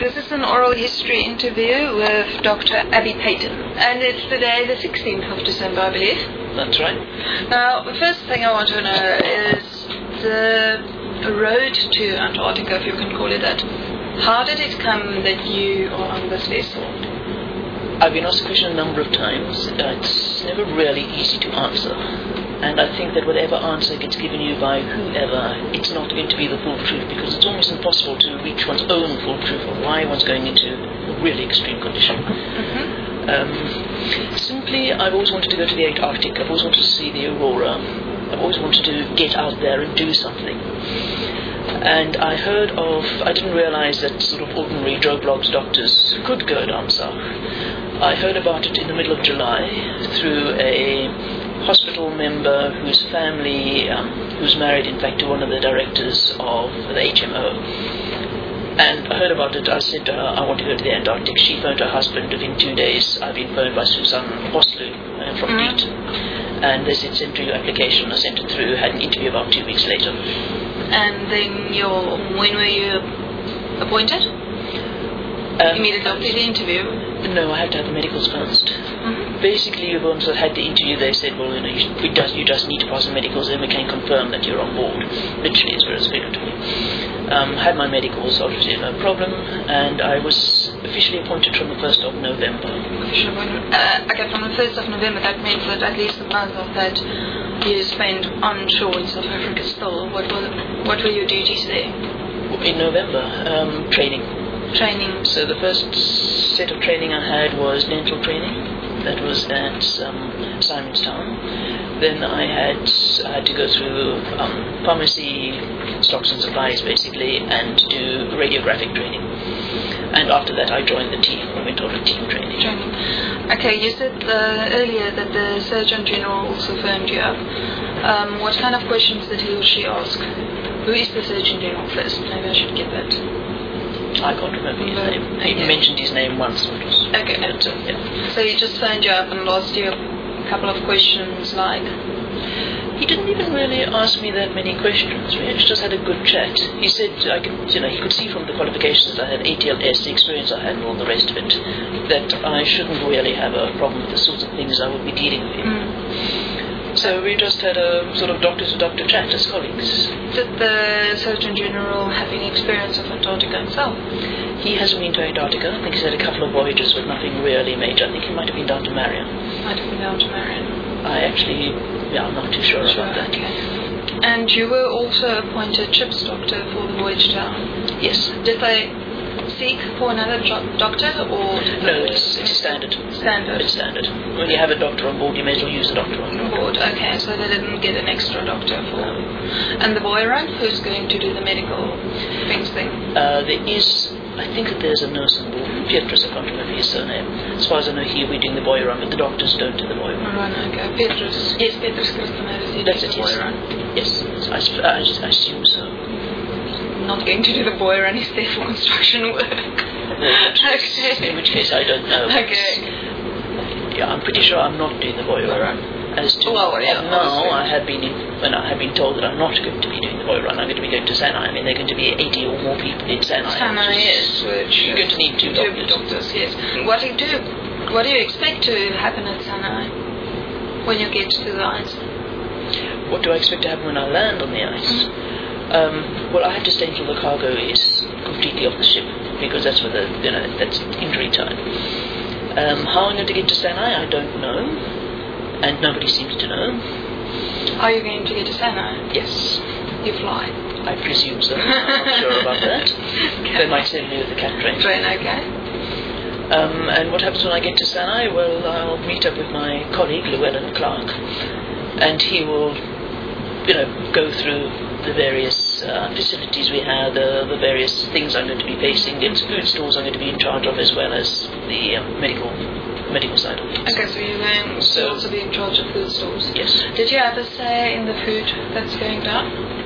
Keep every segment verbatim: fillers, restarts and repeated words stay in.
This is an oral history interview with Doctor Abby Payton, and it's today the sixteenth of December, I believe. That's right. Now, the first thing I want to know is the road to Antarctica, if you can call it that. How did it come that you are on this vessel? I've been asked the question a number of times. Uh, it's never really easy to answer. And I think that whatever answer gets given you by whoever, it's not going to be the full truth, because it's almost impossible to reach one's own full truth of why one's going into a really extreme condition. Mm-hmm. Um, simply, I've always wanted to go to the Antarctic. I've always wanted to see the aurora. I've always wanted to get out there and do something. And I heard of, I didn't realize that sort of ordinary Joe Bloggs doctors could go down south. I heard about it in the middle of July through a hospital member whose family, um, who's married in fact to one of the directors of the H M O. And I heard about it. I said to her, I want to go to the Antarctic. She phoned her husband. Within two days I've been phoned by Susan Boslu uh, from mm. Beat, and they said send through your application. I sent it through, had an interview about two weeks later. And then your, when were you appointed? Um, Immediately after the interview? No, I had to have the medicals first. Mm-hmm. Basically, once I had the interview, they said, well, you know, you, we just, you just need to pass the medicals, then we can confirm that you're on board. Literally, as well as figuratively. Um, had my medicals, obviously no problem, and I was officially appointed from the first of November. Officially appointed. Uh, okay, from the first of November, that means that at least a month of that you spent on shore in South Africa still. What were, what were your duties there? In November, um, training. Training. So the first set of training I had was dental training. That was at um, Simonstown. Then I had I had to go through um, pharmacy, stocks and supplies basically, and do radiographic training. And after that I joined the team. I went on a team training. Training. Okay, you said uh, earlier that the Surgeon General also phoned you up. Um, what kind of questions did he or she ask? Who is the Surgeon General first? Maybe I should get that. I can't remember his name. He okay. mentioned his name once. It was okay. But, uh, yeah. So he just phoned you up and asked you a couple of questions like? He didn't even really ask me that many questions. We actually just had a good chat. He said I could, you know, he could see from the qualifications I had, A T L S, the experience I had, and all the rest of it, that I shouldn't really have a problem with the sorts of things I would be dealing with. Mm. So we just had a sort of doctor-to-doctor chat as colleagues. Did the Surgeon General have any experience of Antarctica himself? He hasn't been to Antarctica. I think he's had a couple of voyages with nothing really major. I think he might have been down to Marion. Might have been down to Marion. I actually, yeah, I'm not too sure, sure about that. Okay. And you were also appointed ship's doctor for the voyage down? Yes. Did they seek for another jo- doctor or? No, it's, it's standard. Standard. It's standard. When you have a doctor on board, you may as well use a doctor on board. board. Okay, so they didn't get an extra doctor for. And the boy run, who's going to do the medical things thing? Uh, there is, I think that there's a nurse on board. Petrus, I can't remember his surname. As far as I know, he'll be doing the boy run, but the doctors don't do the boy run. Run, okay. Petrus. Yes, Petrus Christian. That's it, the yes. boy run. Yes, I, I, I assume so. Not going to do the boy run, he's there for construction work. Well, okay. In which case, I don't know. Okay. Yeah, I'm pretty sure I'm not doing the boy run. As to well, yeah, now, I have been in, when I have been told that I'm not going to be doing the boy run. I'm going to be going to Sanai. I mean, there are going to be eighty or more people in Sanai. Sanai, yes. Which you're going to need two doctors. Two doctors, yes. What do you do? What do you expect to happen at Sanai when you get to the ice? What do I expect to happen when I land on the ice? Mm-hmm. Um, well, I have to stay until the cargo is completely off the ship, because that's where the, you know, that's injury time. Um, how I'm going to get to Sanai, I don't know, and nobody seems to know. Are you going to get to Sanai? Yes. You fly? I presume so. I'm not sure about that. Okay. They might send me with the cat train. Train, okay. Um, and what happens when I get to Sanai? Well, I'll meet up with my colleague, Llewellyn Clark, and he will, you know, go through the various uh, facilities we have, the, the various things I'm going to be facing, the food stores I'm going to be in charge of, as well as the um, medical medical side of things. Okay, so you're going to so, also be in charge of food stores? Yes. Did you ever say in the food that's going down?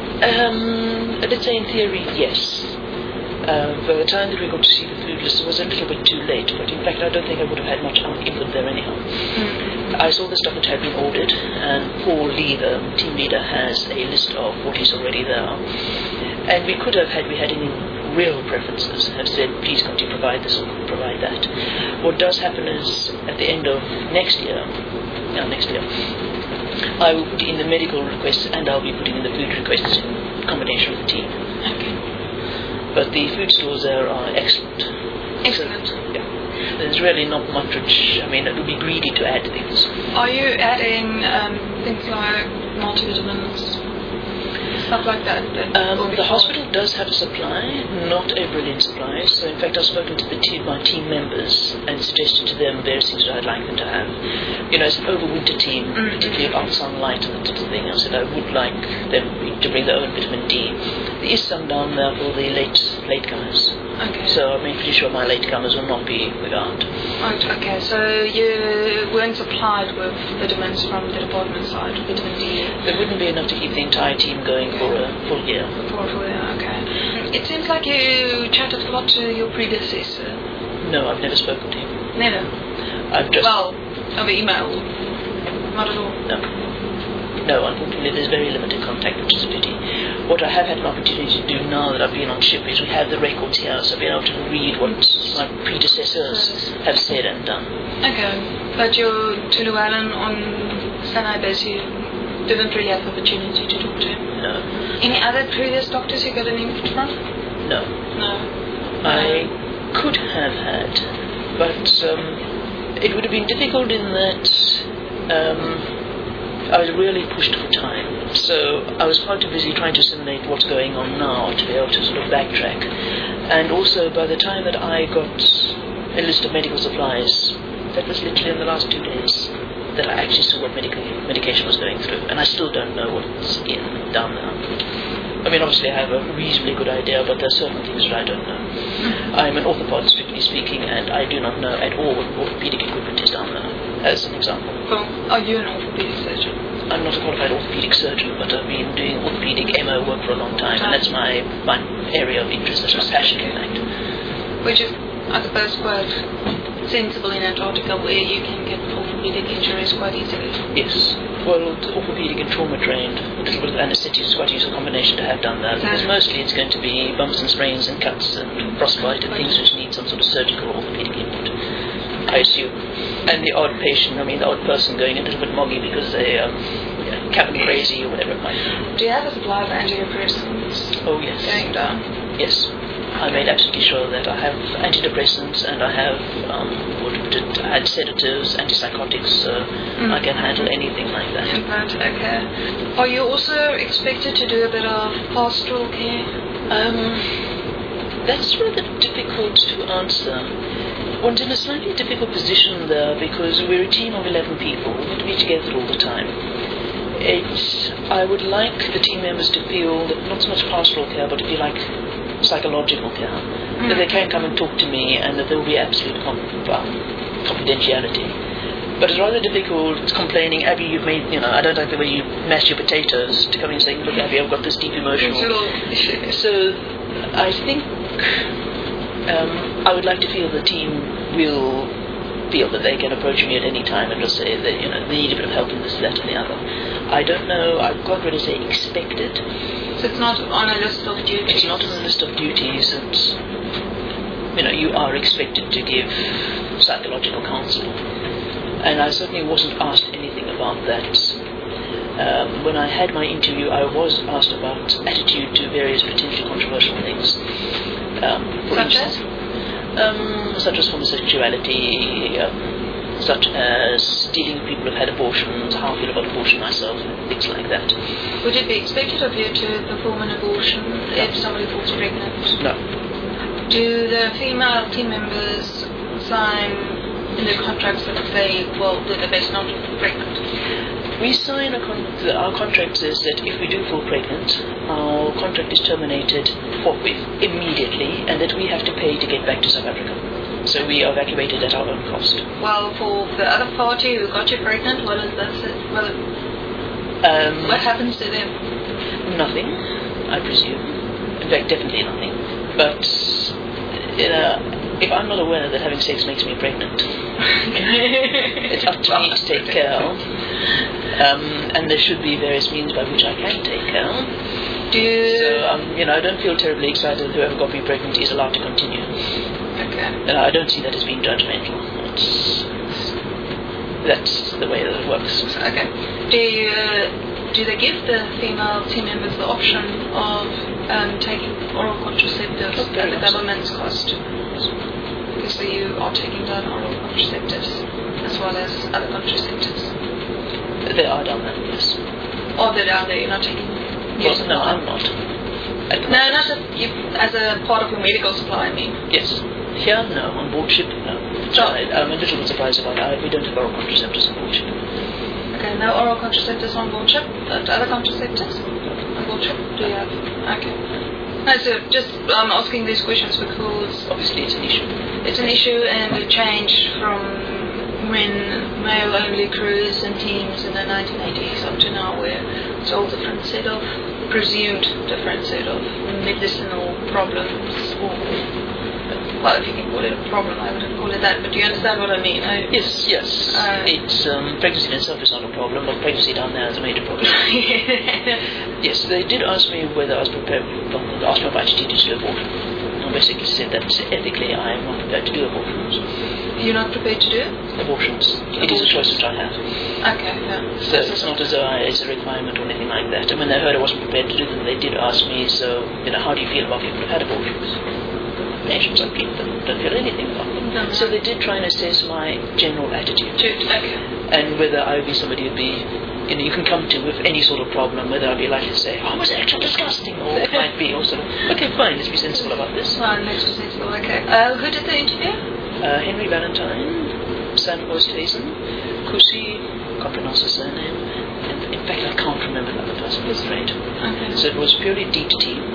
Um, let's say in theory, yes. Uh, by the time that we got to see the food list, it was a little bit too late, but in fact I don't think I would have had much input there anyhow. Mm. I saw the stuff that had been ordered, and Paul Lee, the team leader, has a list of what is already there. And we could have, had we had any real preferences have said, please can't you provide this or provide that. What does happen is, at the end of next year, no, next year, I will put in the medical requests and I'll be putting in the food requests in combination with the team. Okay. But the food stores there are excellent. Excellent. So, yeah. There's really not much which, I mean, it would be greedy to add things. Are you adding um, things like multivitamins, stuff like that? that Um, the hospital does have a supply, not a brilliant supply. So, in fact, I've spoken to the team, my team members and suggested to them various things that I'd like them to have. You know, as an overwinter team, mm-hmm. particularly about sunlight and that sort of thing, I said I would like them to bring their own vitamin D. There is some down there for the late latecomers. Okay. So I'm pretty sure my latecomers will not be without. Right, okay, so you weren't supplied with vitamins from the department side, vitamin D? There wouldn't be enough to keep the entire team going okay. for a full year. For a full year, okay. It seems like you chatted a lot to your predecessor. No, I've never spoken to him. Never? I've just... Well, over email? Not at all? No. No, unfortunately there's very limited contact, which is a pity. What I have had an opportunity to do now that I've been on ship is we have the records here, so I've been able to read what my predecessors have said and done. Okay, but your Tulu Allen on Sanai base, you didn't really have the opportunity to talk to him? No. Any other previous doctors you got an input from? No. No. I could have had, but um, it would have been difficult in that um, I was really pushed for time. So I was far too busy trying to assimilate what's going on now to be able to sort of backtrack. And also by the time that I got a list of medical supplies, that was literally in the last two days that I actually saw what medical medication was going through. And I still don't know what's in down there. I mean, obviously I have a reasonably good idea, but there are certain things that I don't know. I'm an orthopod, strictly speaking, and I do not know at all what orthopedic equipment is down there, as an example. Well, are you an orthopedic surgeon? I'm not a qualified orthopedic surgeon, but I've been doing orthopedic M O work for a long time, and that's my, my area of interest, that's my passion, in fact. Which is, I suppose, quite sensible in Antarctica, where you can get orthopedic injuries quite easily. Yes. Well, orthopedic and trauma trained, a little bit of anaesthetic is quite a useful combination to have done there, because mostly it's going to be bumps and sprains and cuts and frostbite and things which need some sort of surgical orthopedic input, I assume. And the odd patient, I mean the odd person going a little bit moggy because they um, yeah, cabin crazy or whatever it might be. Do you have a supply of antidepressants? Oh yes. Going down? Yes. I made absolutely sure that I have antidepressants and I have um, what did, I had sedatives, antipsychotics, so mm. I can handle anything like that. In fact, okay. Are you also expected to do a bit of pastoral care? Um, that's rather difficult to answer. One's in a slightly difficult position there because we're a team of eleven people. We need to be together all the time. It's, I would like the team members to feel that not so much pastoral care, but if you like, psychological care, mm. that they can come and talk to me and that there will be absolute com- um, confidentiality. But it's rather difficult complaining, Abby, you've made, you know, I don't like the way you mash your potatoes, to come in and say, look, Abby, I've got this deep emotional. So I think um, I would like to feel the team will feel that they can approach me at any time and just say that, you know, they need a bit of help in this, that and the other. I don't know, I can't really say expected. So it's not on a list of duties? It's not on a list of duties. It's, you know, you are expected to give psychological counsel. And I certainly wasn't asked anything about that. Um, when I had my interview, I was asked about attitude to various potentially controversial things. Um, for such instance, as? Um, such as homosexuality, um, such as dealing with people who've had abortions, how I feel about abortion myself, things like that. Would it be expected of you to perform an abortion if somebody falls pregnant? No. Do the female team members sign in the contracts that they, well, do the best not to fall pregnant? We sign a con- our contract says that if we do fall pregnant, our contract is terminated forthwith, immediately, and that we have to pay to get back to South Africa. So we are evacuated at our own cost. Well, for the other party who got you pregnant, what is that? Well, um, what happens to them? Nothing, I presume. In fact, definitely nothing. But you know, if I'm not aware that having sex makes me pregnant, it's up to me to take care of. Um, and there should be various means by which I can take care. Do you... So, um, you know, I don't feel terribly excited that whoever got me pregnant is allowed to continue. Okay. Uh, I don't see that as being judgmental. It's, that's the way that it works. Okay. Do you, uh, do they give the female team members the option of um, taking oral contraceptives Oh, at the awesome. government's cost? Okay, so you are taking down oral contraceptives as well as other contraceptives. They are down there, yes. Or they're down there, you're not taking. Well, no, I'm not. At the No, moment. not as, you, as a part of your medical supply, I mean. Yes. Here, no. On board ship, no. So Oh. I, I'm a little bit surprised about that. We don't have oral contraceptives on board ship. Okay, no oral contraceptives on board ship, but other contraceptives on board ship? Do you have? Okay. No, so just I'm asking these questions because Obviously, it's an issue. it's an issue and it changed from when male-only crews and teams in the nineteen eighties up to now where it's all different set of, presumed different set of medicinal problems or... Well, if you can call it a problem, I wouldn't call it that, but do you understand what I mean? I, Yes, yes. Uh, it's um, pregnancy in itself is not a problem, but pregnancy down there is a major problem. Yes, they did ask me whether I was prepared. Well, they asked me if I actually did do abortion. I basically said that ethically I am not prepared to do abortions. You're not prepared to do it? Abortions. It is a choice which I have. Okay, yeah. So it's not as though I, it's a requirement or anything like that. And when they heard I wasn't prepared to do them, they did ask me, so, you know, how do you feel about people who've had abortions? Patients I treat them, don't feel anything about them. No. So they did try and assess my general attitude. Okay. And whether I would be somebody who'd be, you know, you can come to with any sort of problem, whether I'd be likely to say, oh, was it actually disgusting? Or it might be also, okay, fine, let's be sensible about this. Fine, let's just sensible, okay. Uh, who did the interview? Uh, Henry Valentine, Sam Oosthuizen, Kusi, can't pronounce his surname, and in fact I can't remember the other person, I'm afraid. Okay. So it was purely D to team.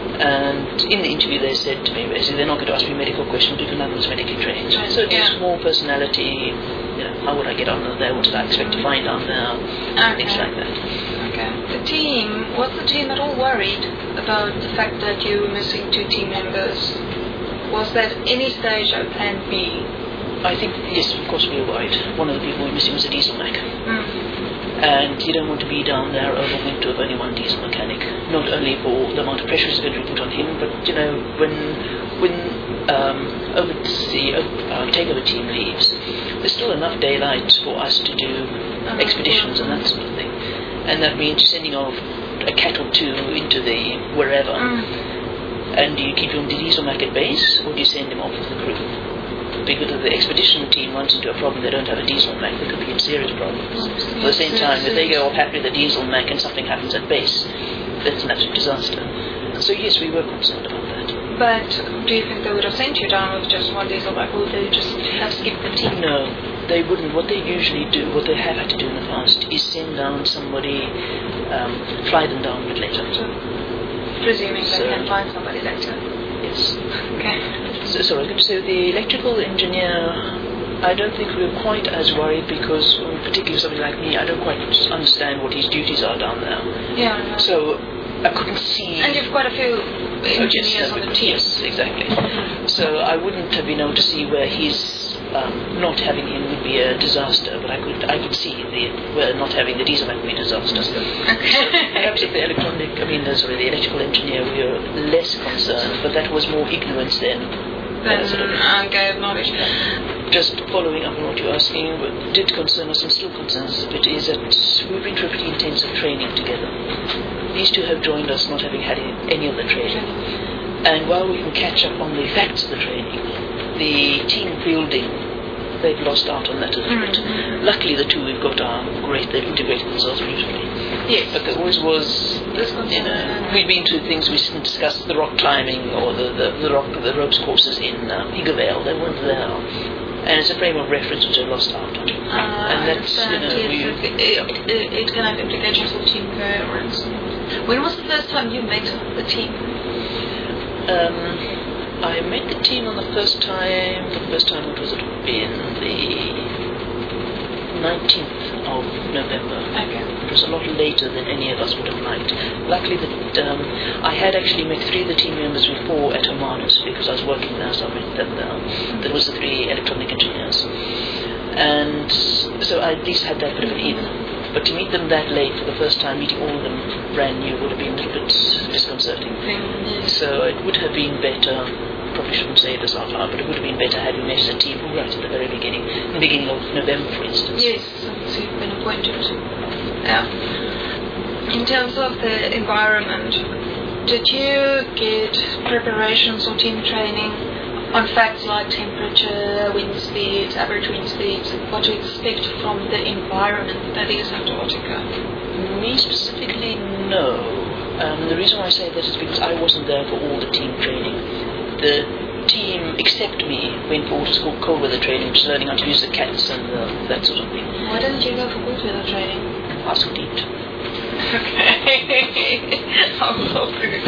And in the interview they said to me, basically, they're not going to ask me medical questions because none of them's medically trained. So it Yeah. was more personality, you know, how would I get on there, what did I expect to find on there, Okay. things like that. Okay. The team, was the team at all worried about the fact that you were missing two team members? Was that any stage of plan B? I think, yes, of course we were worried. One of the people we were missing was a diesel mech. Mm. And you don't want to be down there over winter with only one diesel mechanic. Not only for the amount of pressure is going to be put on him, but you know, when when um, over the uh, takeover team leaves, there's still enough daylight for us to do expeditions and that sort of thing. And that means sending off a cat or two into the wherever. Mm. And do you keep him to diesel mech at base, or do you send him off with the crew? Because if the expedition team runs into a problem, they don't have a diesel mech, they could be in serious problems. At the same time, if they go off happy with the diesel mech and something happens at base, that's an absolute disaster. And so yes, we were concerned about that. But do you think they would have sent you down with just one diesel mech, or would they just have skipped the team? No, they wouldn't. What they usually do, what they have had to do in the past, is send down somebody, um, fly them down a bit later. Presuming So- they can find somebody later. Yes. Okay. So, sorry, I was going to say the electrical engineer, I don't think we were quite as worried because, um, particularly somebody like me, I don't quite understand what his duties are down there. Yeah. I know. So I couldn't see. And you've quite a few Oh, engineers yes, on the team. Yes, exactly. So I wouldn't have been able to see where his um, not having him would be a disaster, but I could I could see the where not having the diesel would be a disaster. So Okay. perhaps if the electronic, I mean, uh, sorry, the electrical engineer, we were less concerned, but that was more ignorance then. Then uh, sort of I gave knowledge. just following up on what you're asking, what did concern us and still concerns us a bit is that we've been through pretty intensive training together. These two have joined us not having had any of the training. And while we can catch up on the facts of the training, the team building, they've lost out on that a little bit. Mm-hmm. Luckily the two we've got are great, they've integrated themselves beautifully. Yes. But there always was, This you know, we've been to things we didn't discuss, the rock climbing or the, the, the rock, the ropes courses in um, Higgovale, they weren't there. And it's a frame of reference which I lost out on. Uh, and that's, you understand, know, yes, we, it, it, it can have implications for team coherence. When was the first time you met the team? um, I met the team on the first time, for the first time, what was it, been the nineteenth of November. Okay. It was a lot later than any of us would have liked. Luckily that um, I had actually met three of the team members before at Hermanus because I was working there, so I met them there. There was the three electronic engineers. And so I at least had that bit of an in. But to meet them that late for the first time, meeting all of them brand new, would have been a little bit disconcerting. Mm, yes. So it would have been better, probably shouldn't say this out loud, but it would have been better had we met as a team right at the very beginning, in the beginning of November, for instance. Yes, since you've been appointed. Yeah. In terms of the environment, did you get preparations or team training on facts like temperature, wind speeds, average wind speeds, what to expect from the environment that is Antarctica? Me specifically, no. Um, the reason why I say that is because I wasn't there for all the team training. The team, except me, went for what is called cold weather training, which is learning how to use the cats and uh, that sort of thing. Why didn't you go for cold weather training? I was eat. Okay. I'm so good.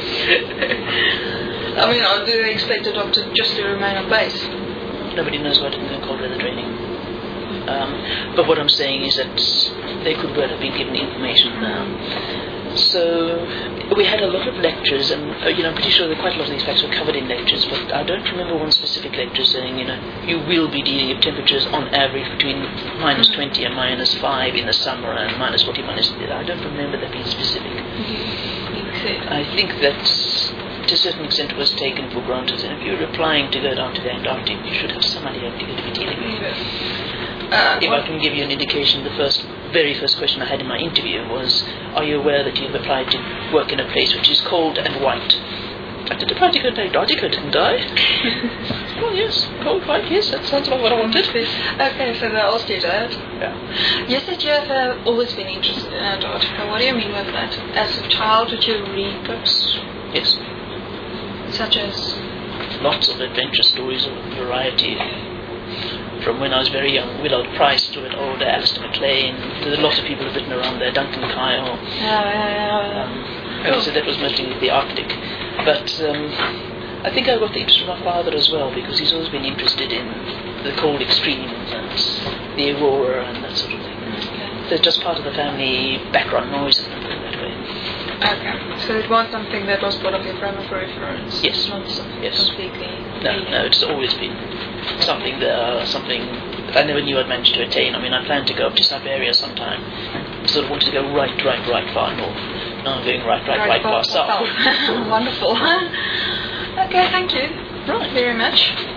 I mean, I do expect a doctor just to remain on base. Nobody knows why I didn't go in cold weather training. Um, but what I'm saying is that they could well have been given information now. So we had a lot of lectures, and uh, you know, I'm pretty sure that quite a lot of these facts were covered in lectures, but I don't remember one specific lecture saying, you know, you will be dealing with temperatures on average between minus twenty and minus five in the summer and minus forty, minus... I don't remember that being specific. Mm-hmm. I think that to a certain extent was taken for granted, and if you're applying to go down to the Antarctic, you should have some idea what you're going to be dealing with. Yes. Uh, if I can give you an indication, the first, very first question I had in my interview was, are you aware that you've applied to work in a place which is cold and white? I did apply to go to Antarctica, didn't I? Well, yes, cold, white, yes, that sounds about what I wanted. Okay, so they asked you that. Yeah. You said you have uh, always been interested in Antarctica. What do you mean with that? As a child, did you read books? Yes. Such as? Lots of adventure stories of variety. From when I was very young, Willard Price to an older Alistair MacLean. There's a lot of people have written around there, Duncan Kyle. Yeah, yeah, yeah. Um, cool. So that was mostly the Arctic. But um, I think I got the interest from my father as well, because he's always been interested in the cold extremes and the aurora and that sort of thing. Okay. They're just part of the family background noise in that way. Okay, so it was something that was part of your frame of reference. Yes. Not something Yes. completely. No, no, it's always been something there, something I never knew I'd managed to attain. I mean, I planned to go up to Siberia sometime. Sort of wanted to go right, right, right far north. Now I'm going right, right, right, right far south. Wonderful. Okay, thank you. Right. Very much.